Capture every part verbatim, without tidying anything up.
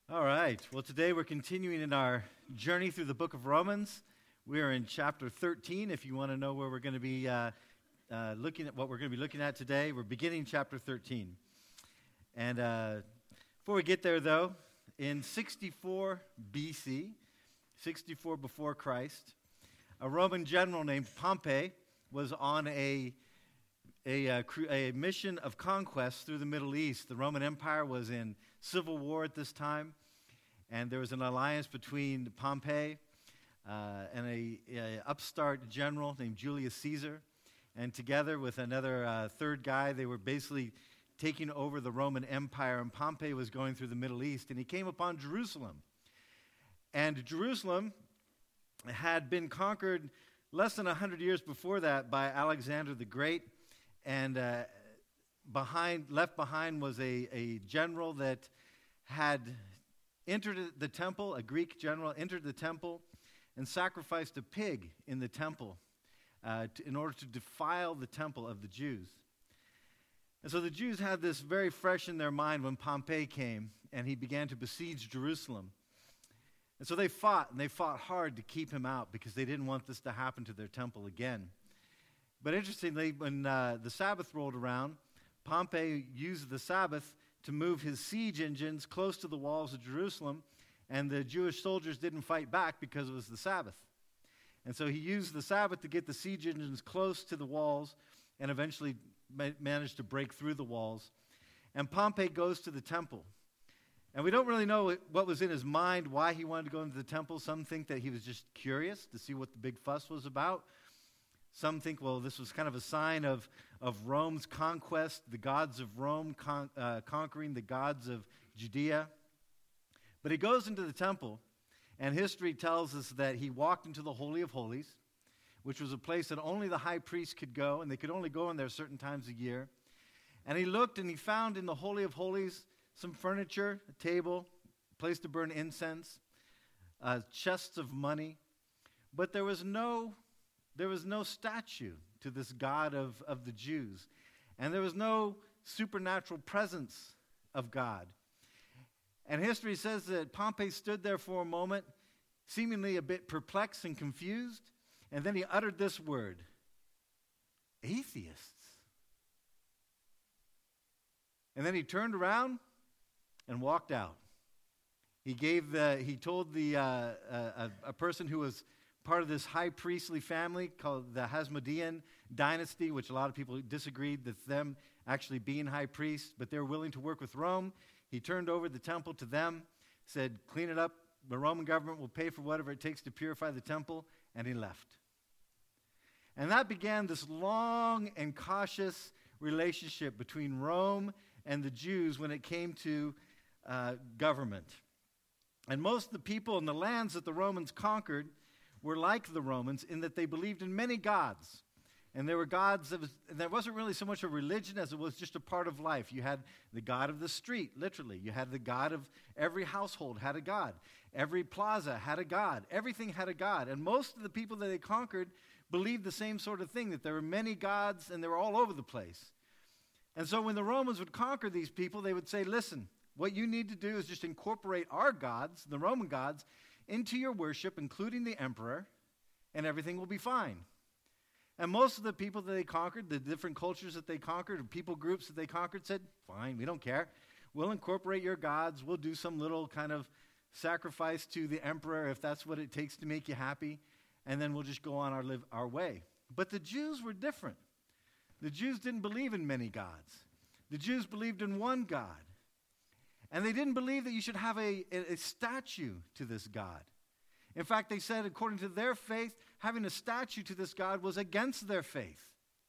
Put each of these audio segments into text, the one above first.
All right. Well, today we're continuing in our journey through the book of Romans. We are in chapter thirteen. If you want to know where we're going to be uh, uh, looking at what we're going to be looking at today, we're beginning chapter thirteen. And uh, before we get there, though, in sixty-four B C, sixty-four before Christ, a Roman general named Pompey was on a A, uh, cru- a mission of conquest through the Middle East. The Roman Empire was in civil war at this time, and there was an alliance between Pompey uh, and a, a upstart general named Julius Caesar, and together with another uh, third guy, they were basically taking over the Roman Empire, and Pompey was going through the Middle East, and he came upon Jerusalem. And Jerusalem had been conquered less than one hundred years before that by Alexander the Great. And uh, behind, left behind was a, a general that had entered the temple, a Greek general entered the temple and sacrificed a pig in the temple uh, to, in order to defile the temple of the Jews. And so the Jews had this very fresh in their mind when Pompey came and he began to besiege Jerusalem. And so they fought, and they fought hard to keep him out because they didn't want this to happen to their temple again. But interestingly, when uh, the Sabbath rolled around, Pompey used the Sabbath to move his siege engines close to the walls of Jerusalem, and the Jewish soldiers didn't fight back because it was the Sabbath. And so he used the Sabbath to get the siege engines close to the walls and eventually ma- managed to break through the walls. And Pompey goes to the temple. And we don't really know what was in his mind, why he wanted to go into the temple. Some think that he was just curious to see what the big fuss was about. Some think, well, this was kind of a sign of, of Rome's conquest, the gods of Rome con- uh, conquering the gods of Judea. But he goes into the temple, and history tells us that he walked into the Holy of Holies, which was a place that only the high priest could go, and they could only go in there certain times a year. And he looked, and he found in the Holy of Holies some furniture, a table, a place to burn incense, uh, chests of money. But there was no There was no statue to this God of, of the Jews. And there was no supernatural presence of God. And history says that Pompey stood there for a moment, seemingly a bit perplexed and confused. And then he uttered this word, atheists. And then he turned around and walked out. He gave the, he told the, uh, a, a person who was part of this high priestly family called the Hasmonean dynasty, which a lot of people disagreed with them actually being high priests, but they were willing to work with Rome. He turned over the temple to them, said, clean it up. The Roman government will pay for whatever it takes to purify the temple, and he left. And that began this long and cautious relationship between Rome and the Jews when it came to uh, government. And most of the people in the lands that the Romans conquered were like the Romans in that they believed in many gods. And there were gods that, was, that wasn't really so much a religion as it was just a part of life. You had the god of the street, literally. You had the god of every household had a god. Every plaza had a god. Everything had a god. And most of the people that they conquered believed the same sort of thing, that there were many gods and they were all over the place. And so when the Romans would conquer these people, they would say, listen, what you need to do is just incorporate our gods, the Roman gods, into your worship, including the emperor, and everything will be fine. And most of the people that they conquered, the different cultures that they conquered, people groups that they conquered said, fine, we don't care. We'll incorporate your gods. We'll do some little kind of sacrifice to the emperor if that's what it takes to make you happy, and then we'll just go on our, live, our way. But the Jews were different. The Jews didn't believe in many gods. The Jews believed in one God. And they didn't believe that you should have a, a, a statue to this God. In fact, they said, according to their faith, having a statue to this God was against their faith.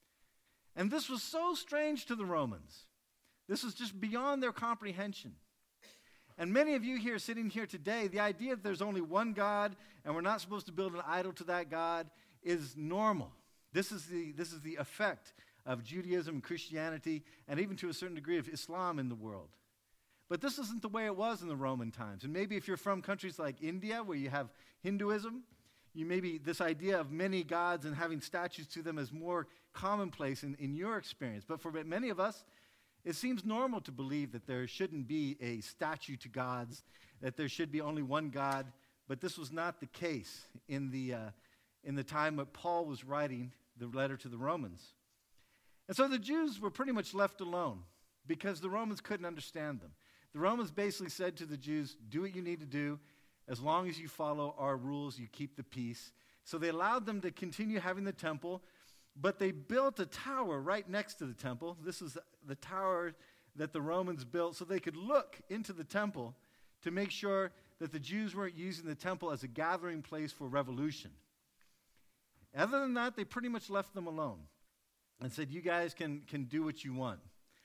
And this was so strange to the Romans. This was just beyond their comprehension. And many of you here sitting here today, the idea that there's only one God and we're not supposed to build an idol to that God is normal. This is the, this is the effect of Judaism and Christianity, and even to a certain degree of Islam in the world. But this isn't the way it was in the Roman times. And maybe if you're from countries like India, where you have Hinduism, you maybe this idea of many gods and having statues to them is more commonplace in, in your experience. But for many of us, it seems normal to believe that there shouldn't be a statue to gods that there should be only one God, but this was not the case in the, uh, in the time that Paul was writing the letter to the Romans. And so the Jews were pretty much left alone because the Romans couldn't understand them. The Romans basically said to the Jews, do what you need to do. As long as you follow our rules, you keep the peace. So they allowed them to continue having the temple, but they built a tower right next to the temple. This is the tower that the Romans built so they could look into the temple to make sure that the Jews weren't using the temple as a gathering place for revolution. Other than that, they pretty much left them alone and said, you guys can, can do what you want,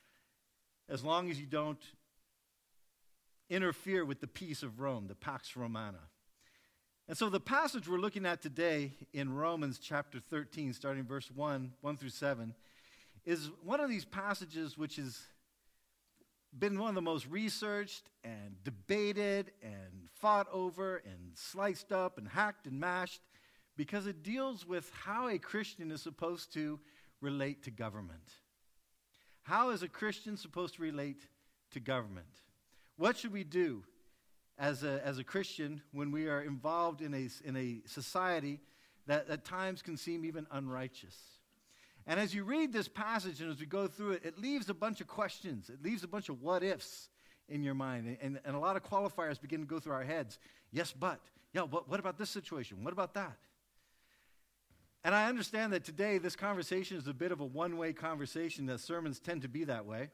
as long as you don't interfere with the peace of Rome, the Pax Romana. And so the passage we're looking at today in Romans chapter thirteen, starting verse one, one through seven, is one of these passages which has been one of the most researched and debated and fought over and sliced up and hacked and mashed, because it deals with how a Christian is supposed to relate to government. How is a Christian supposed to relate to government? What should we do as a, as a Christian when we are involved in a, in a society that at times can seem even unrighteous? And as you read this passage and as we go through it, it leaves a bunch of questions. It leaves a bunch of what-ifs in your mind. And, and a lot of qualifiers begin to go through our heads. Yes, but. Yeah, what, what about this situation? What about that? And I understand that today this conversation is a bit of a one-way conversation, that sermons tend to be that way.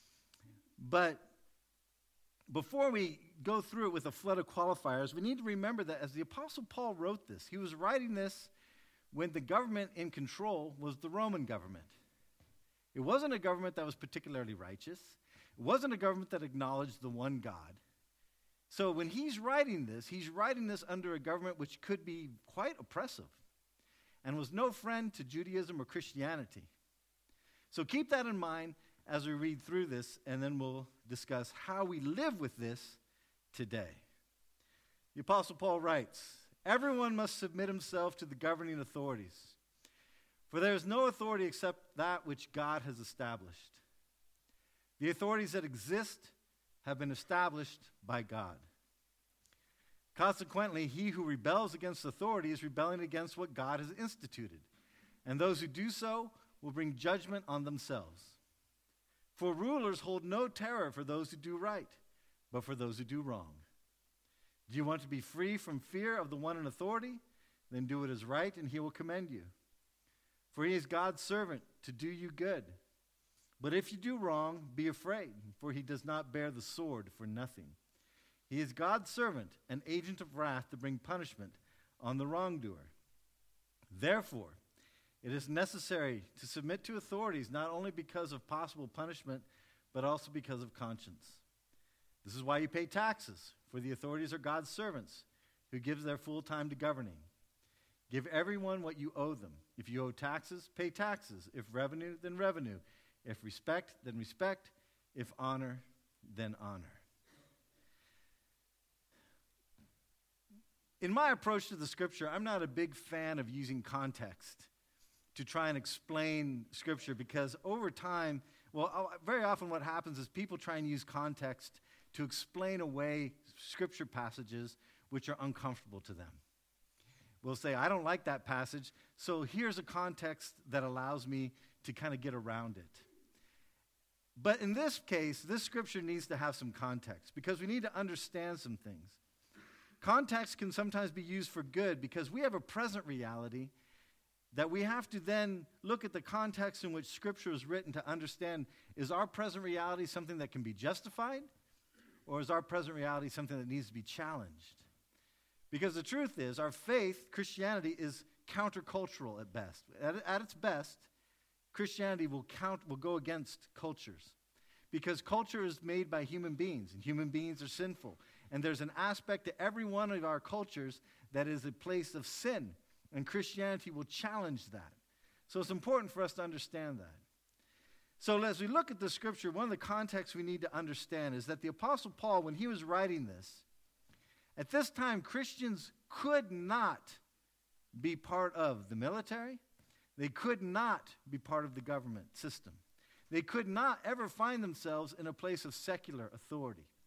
But before we go through it with a flood of qualifiers, we need to remember that as the Apostle Paul wrote this, he was writing this when the government in control was the Roman government. It wasn't a government that was particularly righteous. It wasn't a government that acknowledged the one God. So when he's writing this, he's writing this under a government which could be quite oppressive and was no friend to Judaism or Christianity. So keep that in mind as we read through this, and then we'll discuss how we live with this today. The Apostle Paul writes, everyone must submit himself to the governing authorities, for there is no authority except that which God has established. The authorities that exist have been established by God. Consequently, he who rebels against authority is rebelling against what God has instituted, and those who do so will bring judgment on themselves. For rulers hold no terror for those who do right, but for those who do wrong. Do you want to be free from fear of the one in authority? Then do what is right, and he will commend you. For he is God's servant to do you good. But if you do wrong, be afraid, for he does not bear the sword for nothing. He is God's servant, an agent of wrath to bring punishment on the wrongdoer. Therefore, it is necessary to submit to authorities not only because of possible punishment, but also because of conscience. This is why you pay taxes, for the authorities are God's servants, who gives their full time to governing. Give everyone what you owe them. If you owe taxes, pay taxes. If revenue, then revenue. If respect, then respect. If honor, then honor. In my approach to the scripture, I'm not a big fan of using context to try and explain scripture, because over time, well, very often what happens is people try and use context to explain away scripture passages which are uncomfortable to them. We'll say, I don't like that passage, so here's a context that allows me to kind of get around it. But in this case, this scripture needs to have some context, because we need to understand some things. Context can sometimes be used for good, because we have a present reality that we have to then look at the context in which Scripture is written to understand, is our present reality something that can be justified, or is our present reality something that needs to be challenged? Because the truth is, our faith, Christianity, is countercultural at best. At, at its best, Christianity will count, will go against cultures, because culture is made by human beings, and human beings are sinful. And there's an aspect to every one of our cultures that is a place of sin, and Christianity will challenge that. So it's important for us to understand that. So as we look at the scripture, one of the contexts we need to understand is that the Apostle Paul, when he was writing this, at this time, Christians could not be part of the military. They could not be part of the government system. They could not ever find themselves in a place of secular authority.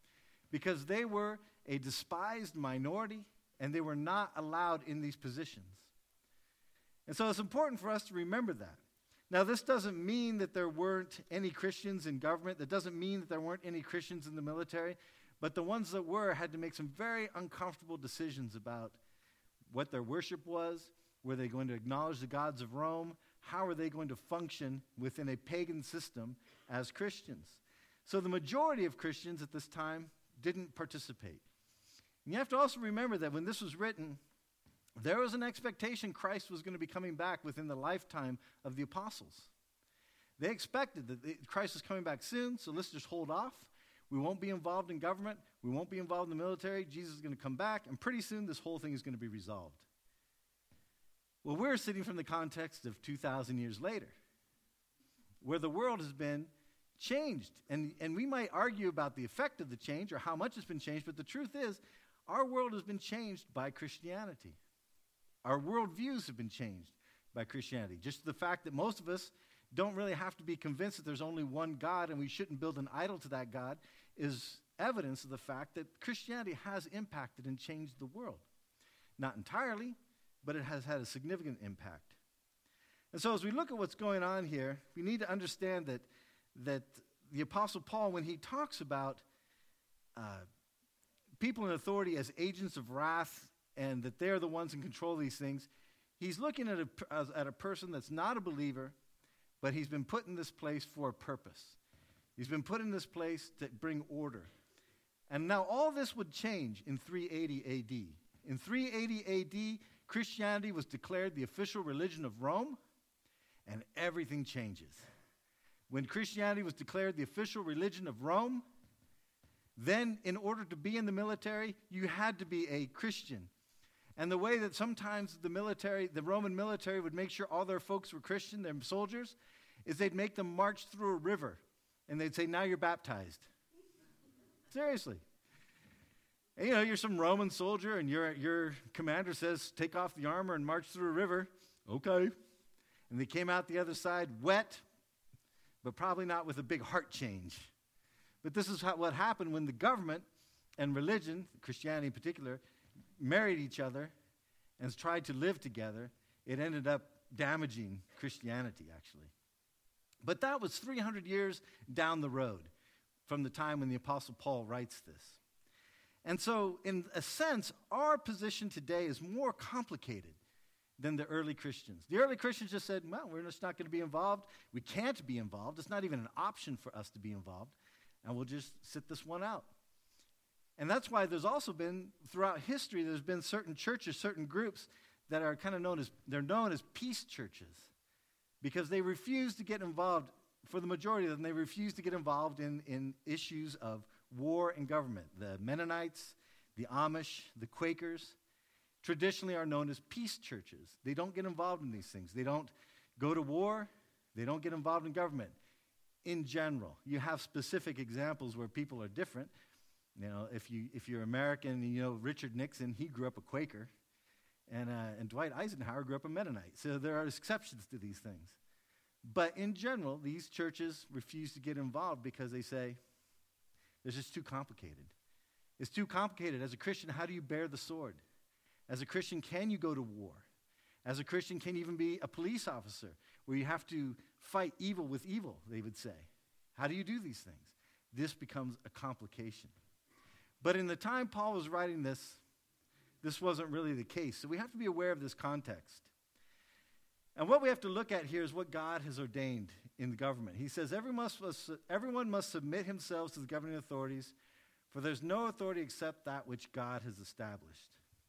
because they were a despised minority and they were not allowed in these positions. And so it's important for us to remember that. Now, this doesn't mean that there weren't any Christians in government. That doesn't mean that there weren't any Christians in the military. But the ones that were had to make some very uncomfortable decisions about what their worship was. Were they going to acknowledge the gods of Rome? How are they going to function within a pagan system as Christians? So the majority of Christians at this time didn't participate. And you have to also remember that when this was written, there was an expectation Christ was going to be coming back within the lifetime of the apostles. They expected that Christ was coming back soon, so let's just hold off. We won't be involved in government. We won't be involved in the military. Jesus is going to come back, and pretty soon this whole thing is going to be resolved. Well, we're sitting from the context of two thousand years later, where the world has been changed. And, and we might argue about the effect of the change or how much it's been changed, but the truth is, our world has been changed by Christianity. Our worldviews have been changed by Christianity. Just the fact that most of us don't really have to be convinced that there's only one God and we shouldn't build an idol to that God is evidence of the fact that Christianity has impacted and changed the world. Not entirely, but it has had a significant impact. And so as we look at what's going on here, we need to understand that, that the Apostle Paul, when he talks about uh, people in authority as agents of wrath and that they're the ones in control of these things, he's looking at a, as, at a person that's not a believer, but he's been put in this place for a purpose. He's been put in this place to bring order. And now all this would change in three eighty A D. In three eighty A D, Christianity was declared the official religion of Rome, and everything changes. When Christianity was declared the official religion of Rome, then in order to be in the military, you had to be a Christian. And the way that sometimes the military, the Roman military would make sure all their folks were Christian, their soldiers, is they'd make them march through a river. And they'd say, now you're baptized. Seriously. And, you know, you're some Roman soldier and your, your commander says, take off the armor and march through a river. Okay. And they came out the other side wet, but probably not with a big heart change. But this is how, what happened when the government and religion, Christianity in particular, married each other and tried to live together. It ended up damaging Christianity, actually. But that was three hundred years down the road from the time when the Apostle Paul writes this. And so, in a sense, our position today is more complicated than the early Christians. The early Christians just said, well, we're just not going to be involved. We can't be involved. It's not even an option for us to be involved. And we'll just sit this one out. And that's why there's also been, throughout history, there's been certain churches, certain groups that are kind of known as, they're known as peace churches because they refuse to get involved, for the majority of them, they refuse to get involved in, in issues of war and government. The Mennonites, the Amish, the Quakers, traditionally are known as peace churches. They don't get involved in these things. They don't go to war. They don't get involved in government. In general, you have specific examples where people are different. You know, if you if you're American, you know Richard Nixon, he grew up a Quaker, and uh, and Dwight Eisenhower grew up a Mennonite. So there are exceptions to these things. But in general, these churches refuse to get involved because they say it's just too complicated. It's too complicated. As a Christian, how do you bear the sword? As a Christian, can you go to war? As a Christian, can you even be a police officer where you have to fight evil with evil, they would say. How do you do these things? This becomes a complication. But in the time Paul was writing this, this wasn't really the case. So we have to be aware of this context. And what we have to look at here is what God has ordained in the government. He says, everyone must, everyone must submit himself to the governing authorities, for there's no authority except that which God has established.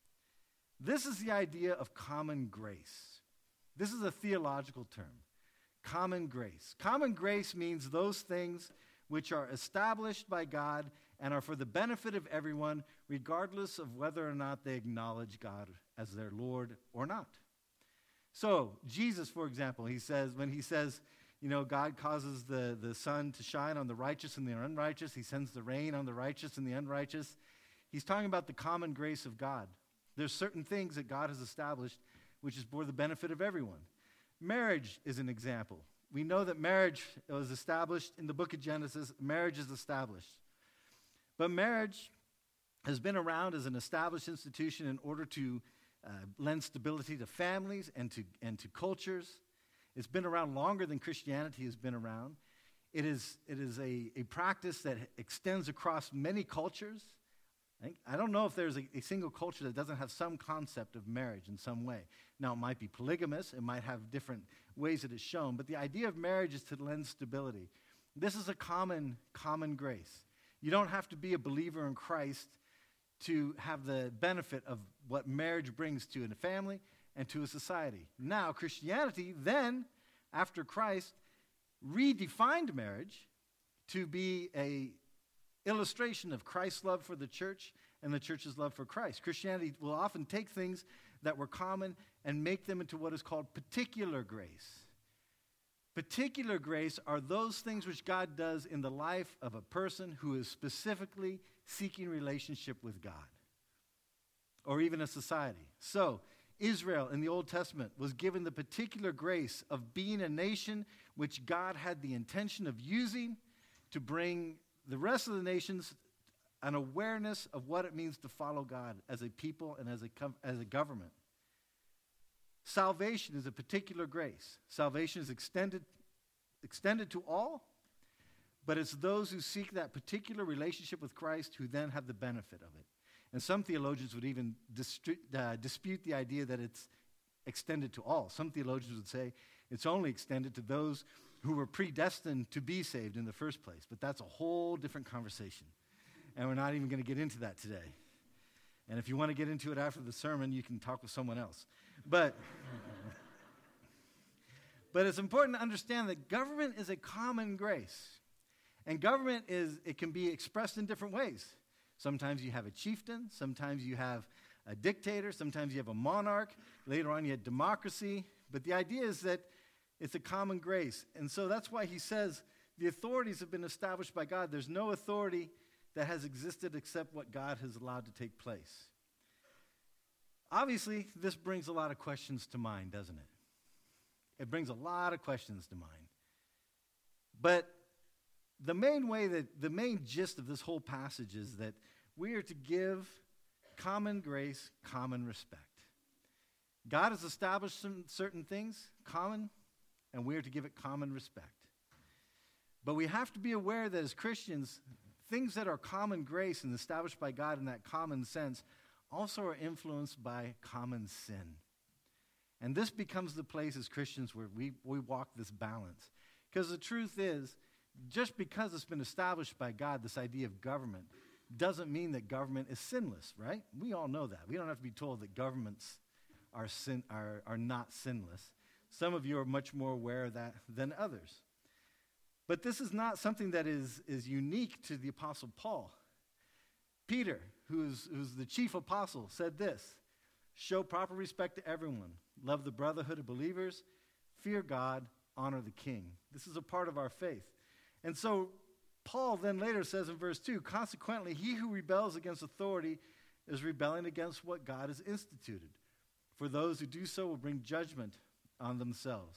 This is the idea of common grace. This is a theological term. Common grace. Common grace means those things which are established by God and are for the benefit of everyone, regardless of whether or not they acknowledge God as their Lord or not. So, Jesus, for example, he says, when he says, you know, God causes the, the sun to shine on the righteous and the unrighteous, he sends the rain on the righteous and the unrighteous, he's talking about the common grace of God. There's certain things that God has established which is for the benefit of everyone. Marriage is an example. We know that marriage was established in the book of Genesis. Marriage is established. But marriage has been around as an established institution in order to uh, lend stability to families and to, and to cultures. It's been around longer than Christianity has been around. It is, it is a, a practice that extends across many cultures. I, think, I don't know if there's a, a single culture that doesn't have some concept of marriage in some way. Now, it might be polygamous. It might have different ways that it's shown. But the idea of marriage is to lend stability. This is a common, common grace. You don't have to be a believer in Christ to have the benefit of what marriage brings to a family and to a society. Now, Christianity then, after Christ, redefined marriage to be a illustration of Christ's love for the church and the church's love for Christ. Christianity will often take things that were common and make them into what is called particular grace. Particular grace are those things which God does in the life of a person who is specifically seeking relationship with God, or even a society. So, Israel in the Old Testament was given the particular grace of being a nation which God had the intention of using to bring the rest of the nations an awareness of what it means to follow God as a people and as a, as a government. Salvation is a particular grace. Salvation is extended, extended to all, but it's those who seek that particular relationship with Christ who then have the benefit of it. And some theologians would even distri- uh, dispute the idea that it's extended to all. Some theologians would say it's only extended to those who were predestined to be saved in the first place. But that's a whole different conversation. And we're not even going to get into that today. And if you want to get into it after the sermon, you can talk with someone else. But, but it's important to understand that government is a common grace. And government is, it can be expressed in different ways. Sometimes you have a chieftain, sometimes you have a dictator, sometimes you have a monarch, later on you have democracy. But the idea is that it's a common grace. And so that's why he says the authorities have been established by God. There's no authority that has existed except what God has allowed to take place. Obviously, this brings a lot of questions to mind, doesn't it? It brings a lot of questions to mind. But the main way that, the main gist of this whole passage is that we are to give common grace, common respect. God has established some certain things, common, and we are to give it common respect. But we have to be aware that as Christians, things that are common grace and established by God in that common sense also are influenced by common sin. And this becomes the place as Christians where we, we walk this balance. Because the truth is, just because it's been established by God, this idea of government, doesn't mean that government is sinless, right? We all know that. We don't have to be told that governments are sin, are, are not sinless. Some of you are much more aware of that than others. But this is not something that is, is unique to the Apostle Paul. Peter, who's, who's the chief apostle, said this: show proper respect to everyone, love the brotherhood of believers, fear God, honor the king. This is a part of our faith. And so Paul then later says in verse two, consequently, he who rebels against authority is rebelling against what God has instituted. For those who do so will bring judgment on themselves.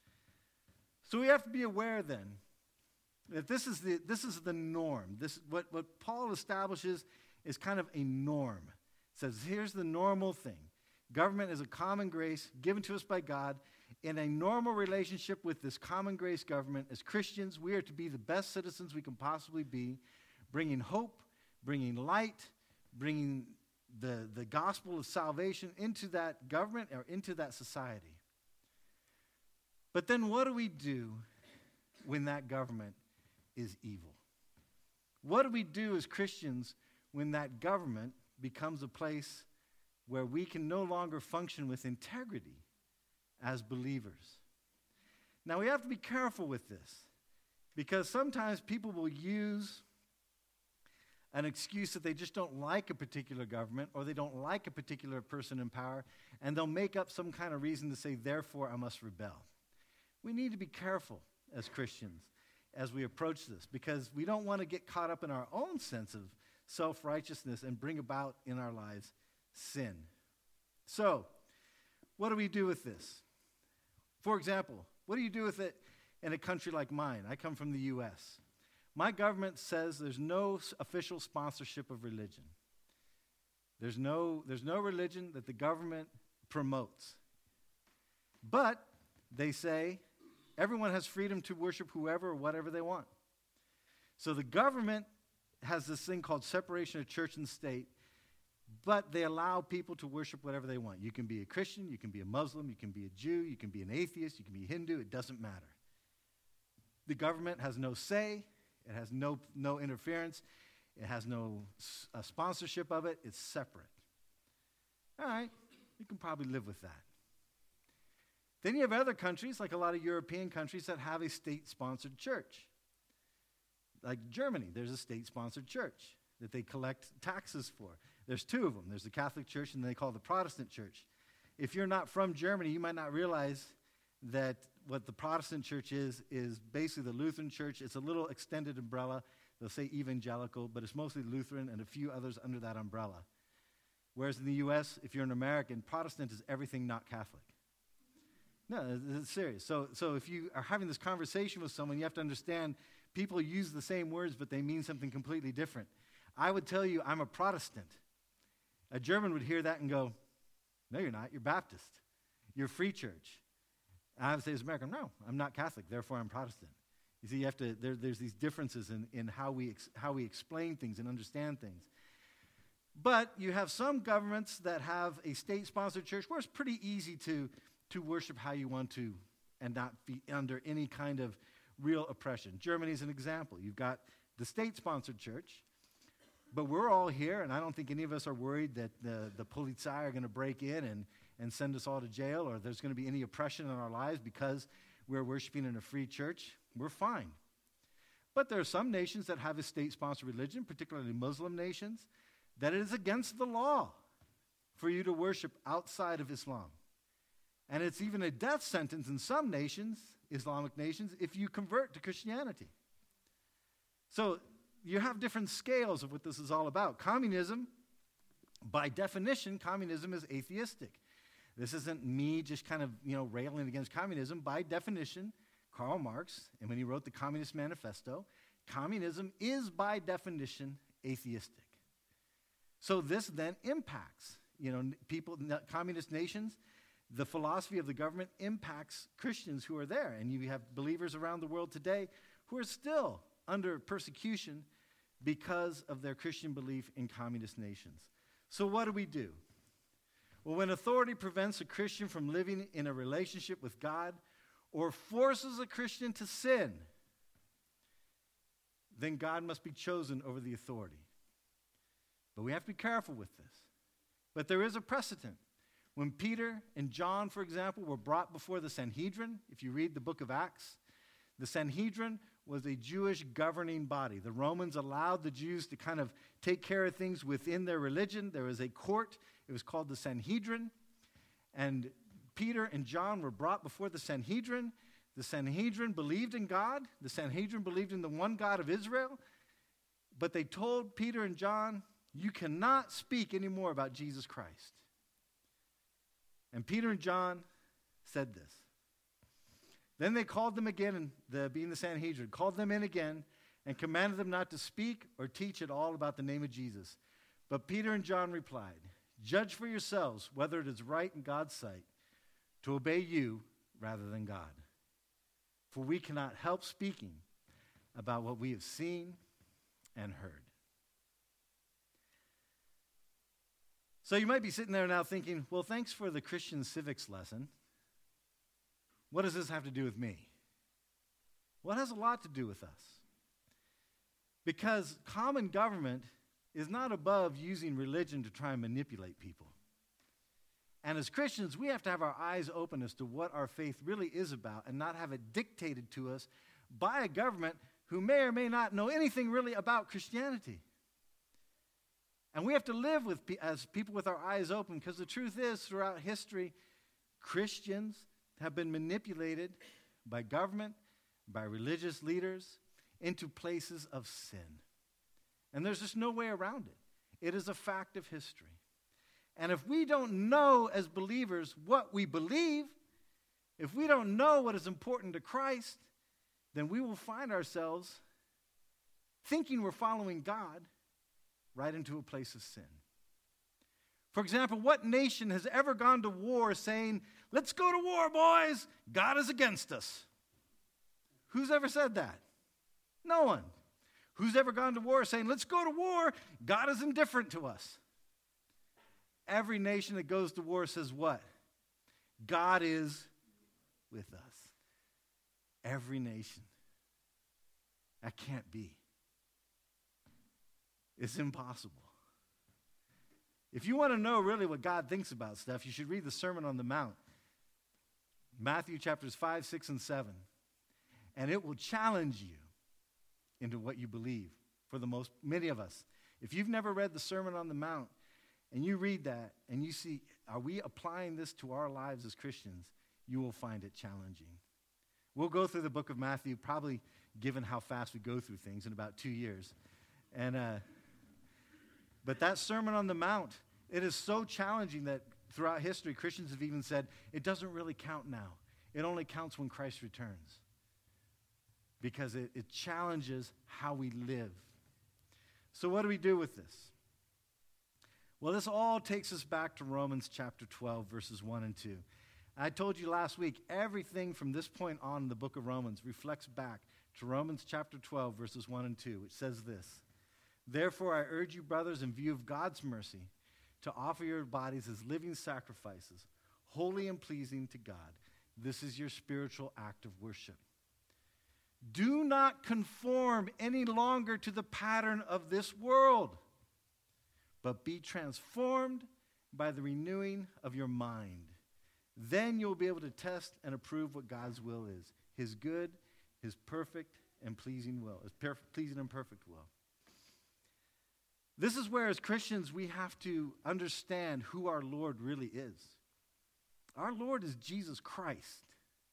So we have to be aware then that this is the, this is the norm. This, what, what Paul establishes is kind of a norm. It says, here's the normal thing. Government is a common grace given to us by God. In a normal relationship with this common grace government, as Christians, we are to be the best citizens we can possibly be, bringing hope, bringing light, bringing the, the gospel of salvation into that government or into that society. But then what do we do when that government is evil? What do we do as Christians when that government becomes a place where we can no longer function with integrity as believers? Now, we have to be careful with this, because sometimes people will use an excuse that they just don't like a particular government or they don't like a particular person in power, and they'll make up some kind of reason to say, therefore, I must rebel. We need to be careful as Christians as we approach this, because we don't want to get caught up in our own sense of self-righteousness and bring about in our lives sin. So, what do we do with this? For example, what do you do with it in a country like mine? I come from the U S My government says there's no s- official sponsorship of religion. There's no, there's no religion that the government promotes. But they say everyone has freedom to worship whoever or whatever they want. So the government has this thing called separation of church and state, but they allow people to worship whatever they want. You can be a Christian, you can be a Muslim, you can be a Jew, you can be an atheist, you can be Hindu, it doesn't matter. The government has no say, it has no, no interference, it has no uh, sponsorship of it, it's separate. All right, you can probably live with that. Then you have other countries, like a lot of European countries, that have a state-sponsored church. Like Germany, there's a state-sponsored church that they collect taxes for. There's two of them. There's the Catholic Church and they call it the Protestant Church. If you're not from Germany, you might not realize that what the Protestant Church is, is basically the Lutheran Church. It's a little extended umbrella. They'll say evangelical, but it's mostly Lutheran and a few others under that umbrella. Whereas in the U S, if you're an American, Protestant is everything not Catholic. No, it's serious. So, so if you are having this conversation with someone, you have to understand people use the same words, but they mean something completely different. I would tell you I'm a Protestant. A German would hear that and go, no, you're not. You're Baptist. You're Free Church. And I would say as an American, no, I'm not Catholic, therefore I'm Protestant. You see, you have to, there, there's these differences in, in how we ex, how we explain things and understand things. But you have some governments that have a state-sponsored church where it's pretty easy to, to worship how you want to and not be under any kind of real oppression. Germany is an example. You've got the state-sponsored church, but we're all here, and I don't think any of us are worried that the, the Polizei are going to break in and, and send us all to jail, or there's going to be any oppression in our lives because we're worshiping in a free church. We're fine. But there are some nations that have a state-sponsored religion, particularly Muslim nations, that it is against the law for you to worship outside of Islam. And it's even a death sentence in some nations, Islamic nations, if you convert to Christianity. So you have different scales of what this is all about. Communism, by definition, communism is atheistic. This isn't me just kind of, you know, railing against communism. By definition, Karl Marx, and when he wrote the Communist Manifesto, communism is by definition atheistic. So this then impacts, you know, people, communist nations. The philosophy of the government impacts Christians who are there. And you have believers around the world today who are still under persecution because of their Christian belief in communist nations. So what do we do? Well, when authority prevents a Christian from living in a relationship with God or forces a Christian to sin, then God must be chosen over the authority. But we have to be careful with this. But there is a precedent. When Peter and John, for example, were brought before the Sanhedrin, if you read the book of Acts, the Sanhedrin was a Jewish governing body. The Romans allowed the Jews to kind of take care of things within their religion. There was a court. It was called the Sanhedrin. And Peter and John were brought before the Sanhedrin. The Sanhedrin believed in God. The Sanhedrin believed in the one God of Israel. But they told Peter and John, you cannot speak anymore about Jesus Christ. And Peter and John said this. Then they called them again, and the, being the Sanhedrin, called them in again and commanded them not to speak or teach at all about the name of Jesus. But Peter and John replied, judge for yourselves whether it is right in God's sight to obey you rather than God. For we cannot help speaking about what we have seen and heard. So you might be sitting there now thinking, well, thanks for the Christian civics lesson. What does this have to do with me? Well, it has a lot to do with us. Because common government is not above using religion to try and manipulate people. And as Christians, we have to have our eyes open as to what our faith really is about and not have it dictated to us by a government who may or may not know anything really about Christianity. And we have to live with as people with our eyes open, because the truth is, throughout history, Christians have been manipulated by government, by religious leaders, into places of sin. And there's just no way around it. It is a fact of history. And if we don't know as believers what we believe, if we don't know what is important to Christ, then we will find ourselves thinking we're following God, right into a place of sin. For example, what nation has ever gone to war saying, let's go to war, boys, God is against us? Who's ever said that? No one. Who's ever gone to war saying, let's go to war, God is indifferent to us? Every nation that goes to war says what? God is with us. Every nation. That can't be. It's impossible. If you want to know really what God thinks about stuff, you should read the Sermon on the Mount. Matthew chapters five, six, and seven. And it will challenge you into what you believe for the most, many of us. If you've never read the Sermon on the Mount and you read that and you see, are we applying this to our lives as Christians, you will find it challenging. We'll go through the book of Matthew, probably given how fast we go through things, in about two years. And uh, but that Sermon on the Mount, it is so challenging that throughout history, Christians have even said, it doesn't really count now. It only counts when Christ returns. Because it, it challenges how we live. So what do we do with this? Well, this all takes us back to Romans chapter twelve, verses one and two. I told you last week, everything from this point on in the book of Romans reflects back to Romans chapter twelve, verses one and two, which says this: Therefore, I urge you, brothers, in view of God's mercy, to offer your bodies as living sacrifices, holy and pleasing to God. This is your spiritual act of worship. Do not conform any longer to the pattern of this world, but be transformed by the renewing of your mind. Then you'll be able to test and approve what God's will is, his good, his perfect and pleasing will, his perfect, pleasing and perfect will. This is where, as Christians, we have to understand who our Lord really is. Our Lord is Jesus Christ.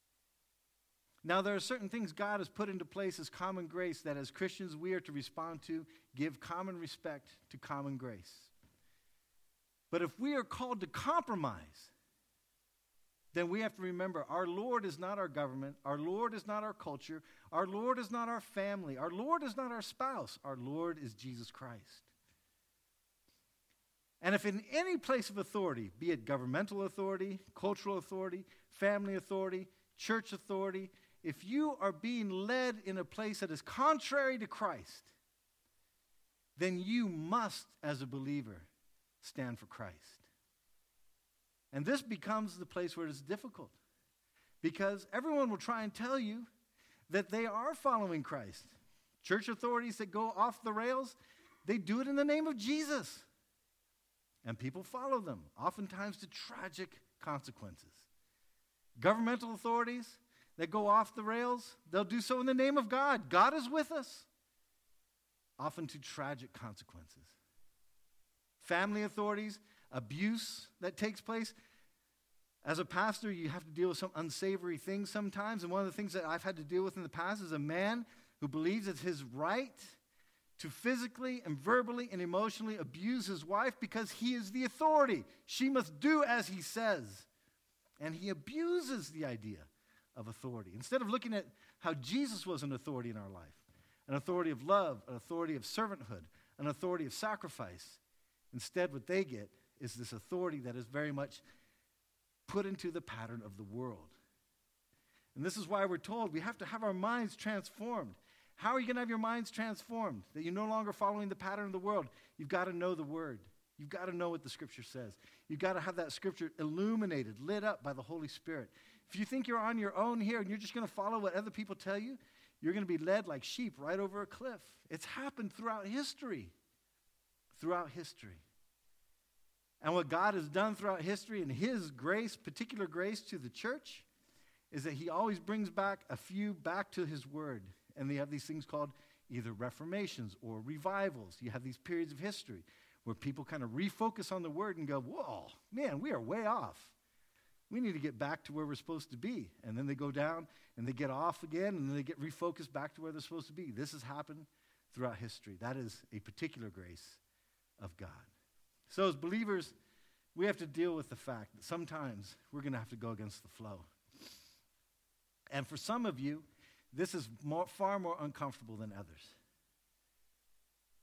Now, there are certain things God has put into place as common grace that as Christians we are to respond to, give common respect to common grace. But if we are called to compromise, then we have to remember our Lord is not our government, our Lord is not our culture, our Lord is not our family, our Lord is not our spouse, our Lord is Jesus Christ. And if in any place of authority, be it governmental authority, cultural authority, family authority, church authority, if you are being led in a place that is contrary to Christ, then you must, as a believer, stand for Christ. And this becomes the place where it's difficult, because everyone will try and tell you that they are following Christ. Church authorities that go off the rails, they do it in the name of Jesus. And people follow them, oftentimes to tragic consequences. Governmental authorities that go off the rails, they'll do so in the name of God. God is with us, often to tragic consequences. Family authorities, abuse that takes place. As a pastor, you have to deal with some unsavory things sometimes. And one of the things that I've had to deal with in the past is a man who believes it's his right to physically and verbally and emotionally abuse his wife because he is the authority. She must do as he says. And he abuses the idea of authority. Instead of looking at how Jesus was an authority in our life, an authority of love, an authority of servanthood, an authority of sacrifice, instead what they get is this authority that is very much put into the pattern of the world. And this is why we're told we have to have our minds transformed. How are you going to have your minds transformed? That you're no longer following the pattern of the world. You've got to know the Word. You've got to know what the Scripture says. You've got to have that Scripture illuminated, lit up by the Holy Spirit. If you think you're on your own here and you're just going to follow what other people tell you, you're going to be led like sheep right over a cliff. It's happened throughout history. Throughout history. And what God has done throughout history in his grace, particular grace to the church, is that he always brings back a few back to his word. And they have these things called either reformations or revivals. You have these periods of history where people kind of refocus on the word and go, whoa, man, we are way off. We need to get back to where we're supposed to be. And then they go down and they get off again and then they get refocused back to where they're supposed to be. This has happened throughout history. That is a particular grace of God. So as believers, we have to deal with the fact that sometimes we're going to have to go against the flow. And for some of you, this is more, far more uncomfortable than others.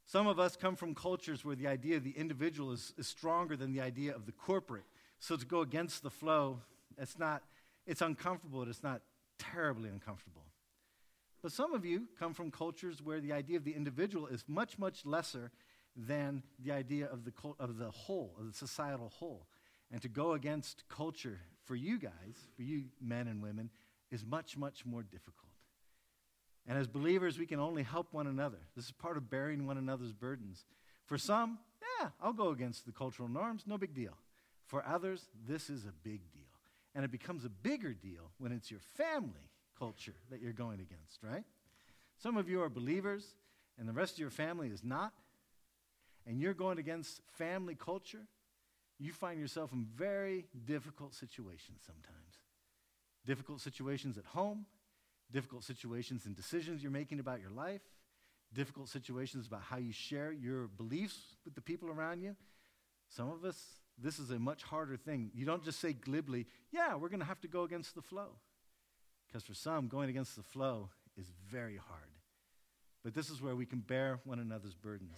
Some of us come from cultures where the idea of the individual is, is stronger than the idea of the corporate. So to go against the flow, it's not, it's uncomfortable, but it's not terribly uncomfortable. But some of you come from cultures where the idea of the individual is much, much lesser than the idea of the cult, of the whole, of the societal whole. And to go against culture for you guys, for you men and women, is much, much more difficult. And as believers, we can only help one another. This is part of bearing one another's burdens. For some, yeah, I'll go against the cultural norms, no big deal. For others, this is a big deal. And it becomes a bigger deal when it's your family culture that you're going against, right? Some of you are believers, and the rest of your family is not, and you're going against family culture. You find yourself in very difficult situations sometimes. Difficult situations at home, difficult situations and decisions you're making about your life, difficult situations about how you share your beliefs with the people around you. Some of us, this is a much harder thing. You don't just say glibly, yeah, we're going to have to go against the flow. Because for some, going against the flow is very hard. But this is where we can bear one another's burdens.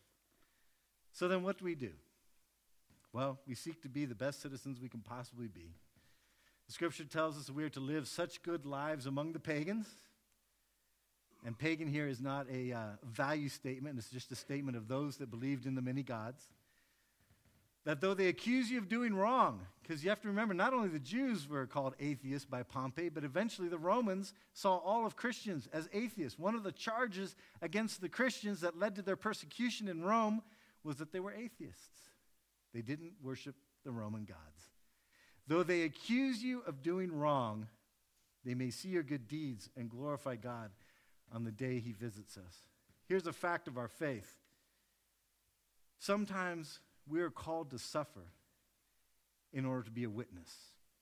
So then what do we do? Well, we seek to be the best citizens we can possibly be. The scripture tells us that we are to live such good lives among the pagans. And pagan here is not a uh, value statement. It's just a statement of those that believed in the many gods. That though they accuse you of doing wrong, because you have to remember, not only the Jews were called atheists by Pompey, but eventually the Romans saw all of Christians as atheists. One of the charges against the Christians that led to their persecution in Rome was that they were atheists. They didn't worship the Roman gods. Though they accuse you of doing wrong, they may see your good deeds and glorify God on the day he visits us. Here's a fact of our faith. Sometimes we are called to suffer in order to be a witness.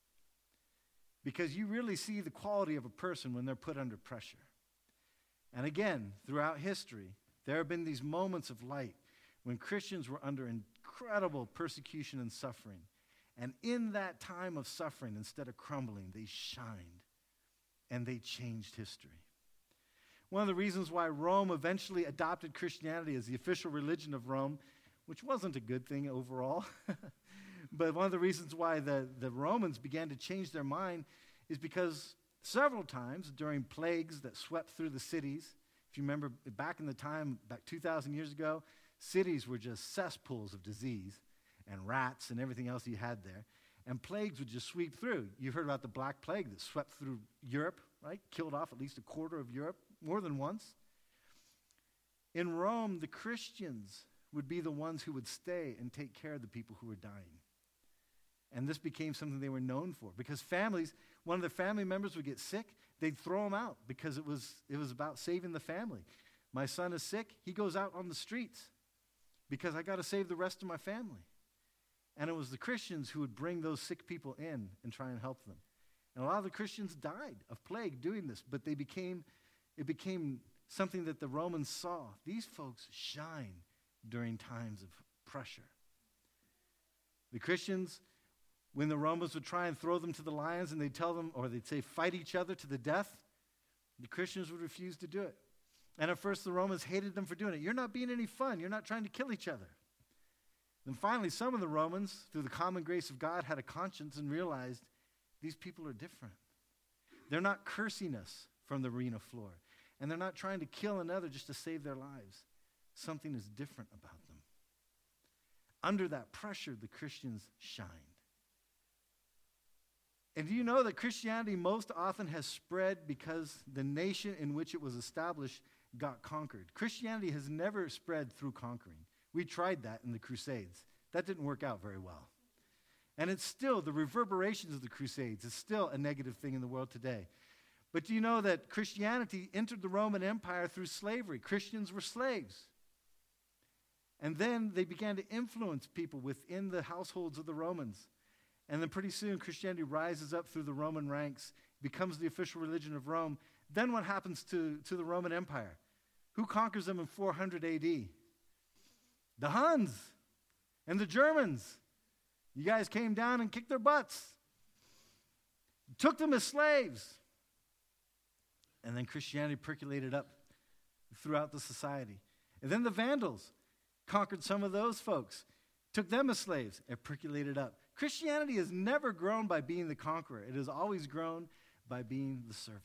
Because you really see the quality of a person when they're put under pressure. And again, throughout history, there have been these moments of light when Christians were under incredible persecution and suffering. And in that time of suffering, instead of crumbling, they shined and they changed history. One of the reasons why Rome eventually adopted Christianity as the official religion of Rome, which wasn't a good thing overall, but one of the reasons why the, the Romans began to change their mind is because several times during plagues that swept through the cities, if you remember back in the time, back two thousand years ago, cities were just cesspools of disease and rats and everything else you had there. And plagues would just sweep through. You heard about the Black Plague that swept through Europe, right? Killed off at least a quarter of Europe, more than once. In Rome, the Christians would be the ones who would stay and take care of the people who were dying. And this became something they were known for. Because families, one of the family members would get sick, they'd throw him out because it was, it was about saving the family. My son is sick, he goes out on the streets because I got to save the rest of my family. And it was the Christians who would bring those sick people in and try and help them. And a lot of the Christians died of plague doing this, but they became, it became something that the Romans saw. These folks shine during times of pressure. The Christians, when the Romans would try and throw them to the lions and they'd tell them, or they'd say, fight each other to the death, the Christians would refuse to do it. And at first the Romans hated them for doing it. You're not being any fun. You're not trying to kill each other. And finally, some of the Romans, through the common grace of God, had a conscience and realized these people are different. They're not cursing us from the arena floor. And they're not trying to kill another just to save their lives. Something is different about them. Under that pressure, the Christians shined. And do you know that Christianity most often has spread because the nation in which it was established got conquered? Christianity has never spread through conquering. We tried that in the Crusades. That didn't work out very well. And it's still, the reverberations of the Crusades is still a negative thing in the world today. But do you know that Christianity entered the Roman Empire through slavery? Christians were slaves. And then they began to influence people within the households of the Romans. And then pretty soon Christianity rises up through the Roman ranks, becomes the official religion of Rome. Then what happens to, to the Roman Empire? Who conquers them in four hundred A D? The Huns and the Germans. You guys came down and kicked their butts. Took them as slaves. And then Christianity percolated up throughout the society. And then the Vandals conquered some of those folks, took them as slaves, and percolated up. Christianity has never grown by being the conqueror. It has always grown by being the servant.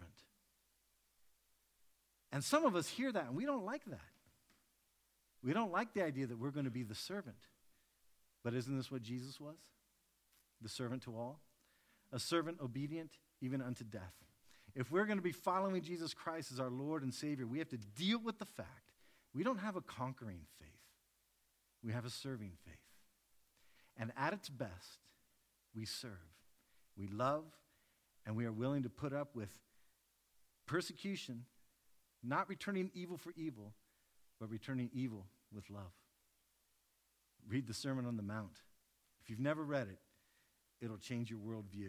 And some of us hear that, and we don't like that. We don't like the idea that we're going to be the servant. But isn't this what Jesus was? The servant to all? A servant obedient even unto death. If we're going to be following Jesus Christ as our Lord and Savior, we have to deal with the fact we don't have a conquering faith. We have a serving faith. And at its best, we serve, we love, and we are willing to put up with persecution, not returning evil for evil, but returning evil with love. Read the Sermon on the Mount. If you've never read it, it'll change your worldview.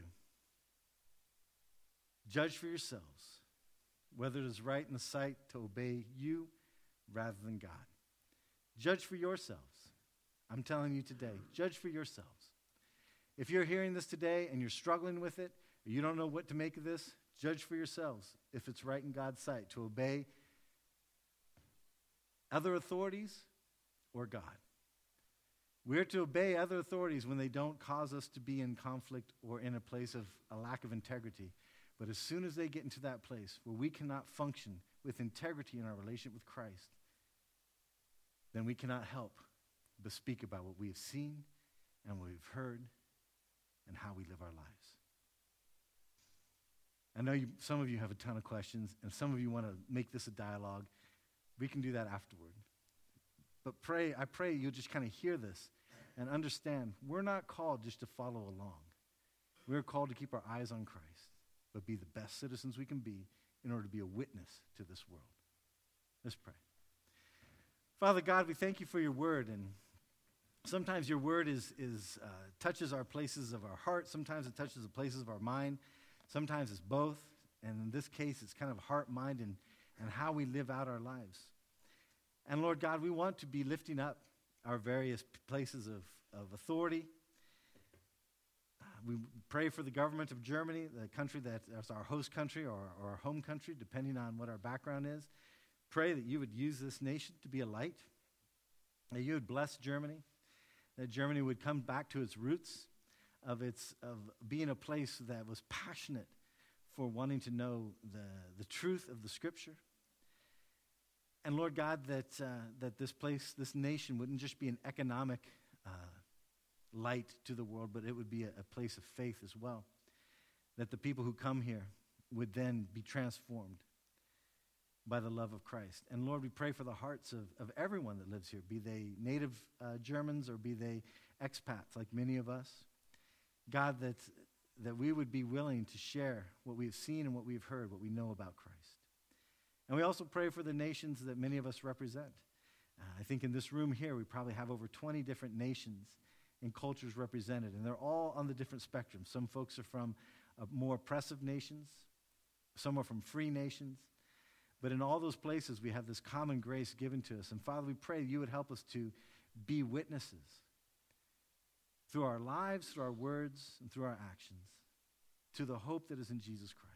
Judge for yourselves whether it is right in the sight to obey you rather than God. Judge for yourselves. I'm telling you today, judge for yourselves. If you're hearing this today and you're struggling with it, or you don't know what to make of this, judge for yourselves if it's right in God's sight to obey other authorities or God. We're to obey other authorities when they don't cause us to be in conflict or in a place of a lack of integrity. But as soon as they get into that place where we cannot function with integrity in our relationship with Christ, then we cannot help but speak about what we have seen and what we've heard and how we live our lives. I know you, some of you have a ton of questions, and some of you want to make this a dialogue. We can do that afterward. But pray, I pray you'll just kind of hear this and understand we're not called just to follow along. We're called to keep our eyes on Christ, but be the best citizens we can be in order to be a witness to this world. Let's pray. Father God, we thank you for your word, and sometimes your word is, is uh, touches our places of our heart. Sometimes it touches the places of our mind. Sometimes it's both, and in this case, it's kind of heart, mind, and, and how we live out our lives. And Lord God, we want to be lifting up our various places of, of authority. Uh, we pray for the government of Germany, the country that is our host country or, or our home country, depending on what our background is. Pray that you would use this nation to be a light, that you would bless Germany, that Germany would come back to its roots of its of being a place that was passionate for wanting to know the, the truth of the Scripture. And Lord God, that uh, that this place, this nation wouldn't just be an economic uh, light to the world, but it would be a, a place of faith as well. That the people who come here would then be transformed by the love of Christ. And Lord, we pray for the hearts of, of everyone that lives here, be they native uh, Germans or be they expats like many of us. God, that, that we would be willing to share what we've seen and what we've heard, what we know about Christ. And we also pray for the nations that many of us represent. Uh, I think in this room here, we probably have over twenty different nations and cultures represented, and they're all on the different spectrums. Some folks are from uh, more oppressive nations. Some are from free nations. But in all those places, we have this common grace given to us. And Father, we pray you would help us to be witnesses through our lives, through our words, and through our actions to the hope that is in Jesus Christ.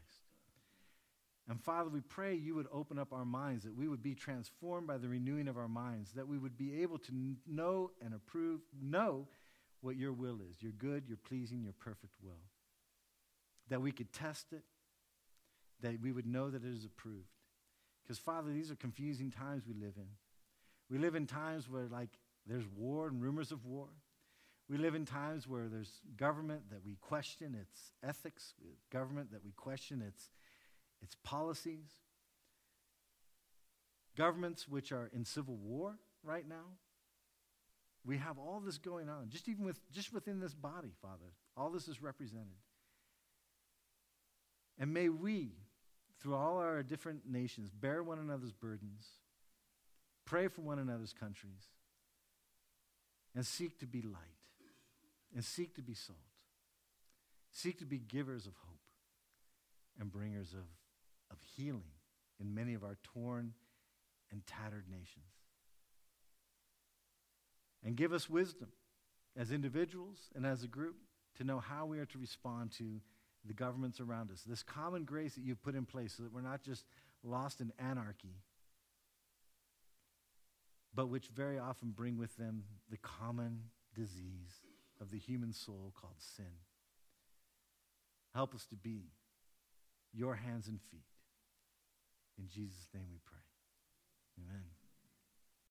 And Father, we pray you would open up our minds, that we would be transformed by the renewing of our minds, that we would be able to know and approve, know what your will is, your good, your pleasing, your perfect will. That we could test it, that we would know that it is approved. Because, Father, these are confusing times we live in. We live in times where, like, there's war and rumors of war. We live in times where there's government that we question its ethics, government that we question its, its policies, governments which are in civil war right now. We have all this going on, just even with just within this body, Father. All this is represented. And may we, through all our different nations, bear one another's burdens, pray for one another's countries, and seek to be light, and seek to be salt, seek to be givers of hope and bringers of, of healing in many of our torn and tattered nations. And give us wisdom as individuals and as a group to know how we are to respond to the governments around us, this common grace that you've put in place so that we're not just lost in anarchy, but which very often bring with them the common disease of the human soul called sin. Help us to be your hands and feet. In Jesus' name we pray. Amen.